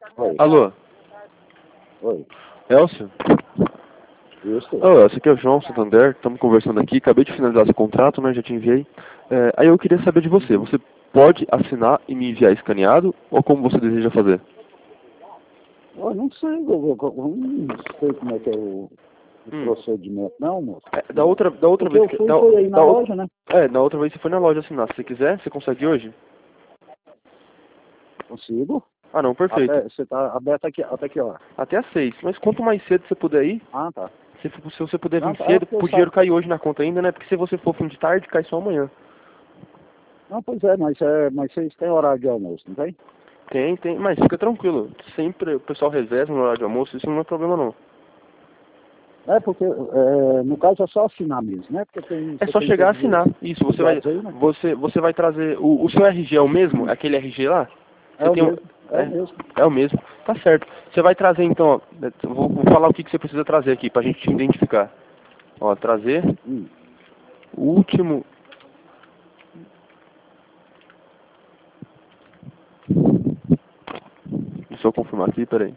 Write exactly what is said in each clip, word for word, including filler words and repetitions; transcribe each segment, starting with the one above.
Oi. Alô, Oi. Elcio? Isso. Ô, esse aqui é o João Santander, estamos conversando aqui, acabei de finalizar esse contrato, né, já te enviei. É, aí eu queria saber de você, você pode assinar e me enviar escaneado, ou como você deseja fazer? Eu não sei, eu, eu, eu não sei como é que é o, o Hum. procedimento, não, moço. É, da outra, da outra Porque vez eu que... fui, Da, foi aí na da, loja, né? É, na outra vez você foi na loja assinar, se você quiser, você consegue hoje? Consigo. Ah não, perfeito. Até, você tá aberto aqui, até que hora? Até às seis, mas quanto mais cedo você puder ir, Ah, tá. se, se você puder Não, vir tá, é cedo, porque eu o dinheiro saio. cair hoje na conta ainda, né, porque se você for fim de tarde, cai só amanhã. Não, pois é, mas, é, mas vocês têm horário de almoço, não tem? Tem, tem, mas fica tranquilo, sempre o pessoal reserva no horário de almoço, isso não é problema não. É, porque, é, no caso, é só assinar mesmo, né? Porque tem... É você só tem chegar a todos assinar. os Isso, você vai, dados aí, né? você, você vai trazer. O, o seu R G é o mesmo? É aquele R G lá? É Você o tem um, mesmo, é o é, mesmo. é o mesmo. Tá certo. Você vai trazer então, ó, eu vou, vou falar o que, que você precisa trazer aqui pra gente te identificar. Ó, trazer Hum. o último. Deixa eu confirmar aqui, peraí.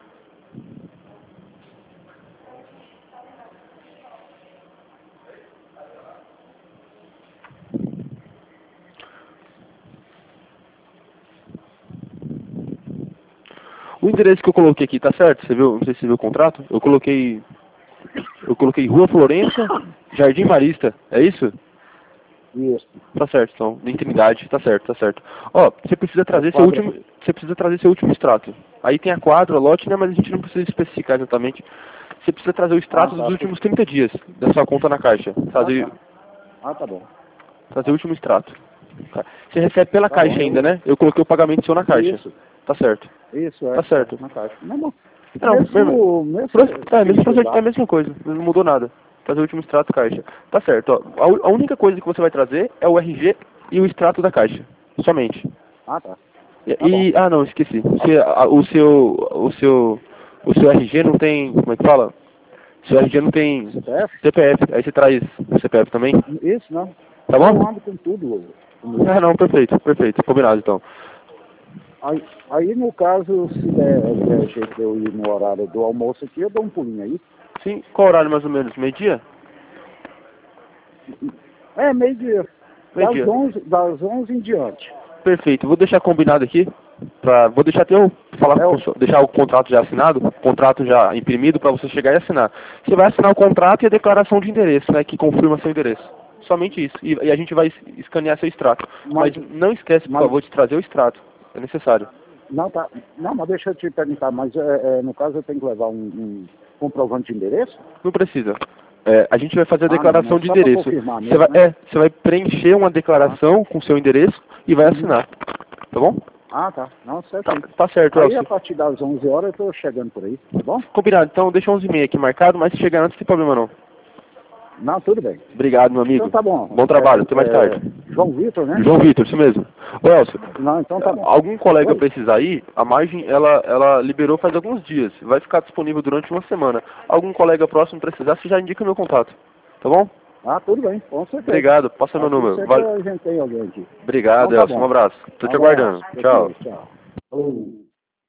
O endereço que eu coloquei aqui, tá certo? Você viu? Não sei se você viu o contrato. Eu coloquei. Eu coloquei Rua Florença, Jardim Marista. É isso? Isso. Tá certo, então, em Trindade, tá certo, tá certo. Ó, você precisa É trazer seu quadra. último, você precisa trazer seu último extrato. Aí tem a quadra, a lote, né, mas a gente não precisa especificar exatamente. Você precisa trazer o Ah, extrato dos tá. últimos trinta dias da sua conta na caixa. Ah, Trazer, tá. Ah, tá bom. trazer o último extrato. Tá. Você recebe pela Tá bom, caixa ainda, eu... né? Eu coloquei o pagamento seu na caixa. Isso. Tá certo. Isso, é. Tá É, certo. na caixa. Não, Não, mesmo, mesmo, mesmo pro- é, mesmo seguinte os procedimento, é a dados. mesma coisa, não mudou nada. Trazer o último extrato caixa. Tá certo, ó. A, u- a única coisa que você vai trazer é o R G e o extrato da caixa. Somente. Ah, tá. E, Tá bom. e- ah não, esqueci. Você, a- o seu o seu o seu R G não tem, como é que fala? O seu R G não tem C P F? C P F. Aí você traz o C P F também? Isso, não. Tá Não, eu bom? ando com tudo comigo. Ah não, perfeito, perfeito. Combinado então. Aí, aí, no caso, se der, der jeito de eu ir no horário do almoço aqui, eu dou um pulinho aí. Sim, qual horário mais ou menos? Meio-dia? É, meio-dia. Das Meio-dia. onze, das onze em diante. Perfeito. Vou deixar combinado aqui. Pra, vou deixar até eu falar É, com o o- pessoal, deixar o contrato já assinado, o contrato já imprimido para você chegar e assinar. Você vai assinar o contrato e a declaração de endereço, né, que confirma seu endereço. Somente isso. E, e a gente vai es- escanear seu extrato. mas, Mas não esquece, por mas, favor, de trazer o extrato. É necessário. não, tá, não, mas deixa eu te perguntar, mas é, é, no caso eu tenho que levar um, um comprovante de endereço? Não precisa. É, a gente vai fazer a Ah, não, declaração mas de só para endereço. confirmar Você vai, mesmo, né? é, você vai preencher uma Ah, declaração com seu endereço e vai uhum. assinar. Tá bom? Ah, tá. Não, Tá, certinho. tá certo, Aí a Elcio. partir das onze horas eu tô chegando por aí, tá bom? Combinado. Então deixa onze e meia aqui marcado, mas se chegar antes, não tem problema não. Não, tudo bem. Obrigado, meu Então amigo. tá bom. Bom É, trabalho. Até mais tarde. é, João Vitor, né? João Vitor, isso mesmo. Ô, Elcio, Não, então tá bom. algum colega Oi? precisar ir, a margem, ela, ela liberou faz alguns dias. Vai ficar disponível durante uma semana. Algum colega próximo precisar, você já indica meu contato. Tá bom? Ah, tudo bem, com certeza. Obrigado. Passa meu Aqui número. sempre Vale... a gente tem alguém aqui. Então Obrigado, tá Elcio. Um bom. abraço. Tô Um te abraço. aguardando. Até Tchau. aqui, tchau. Falou.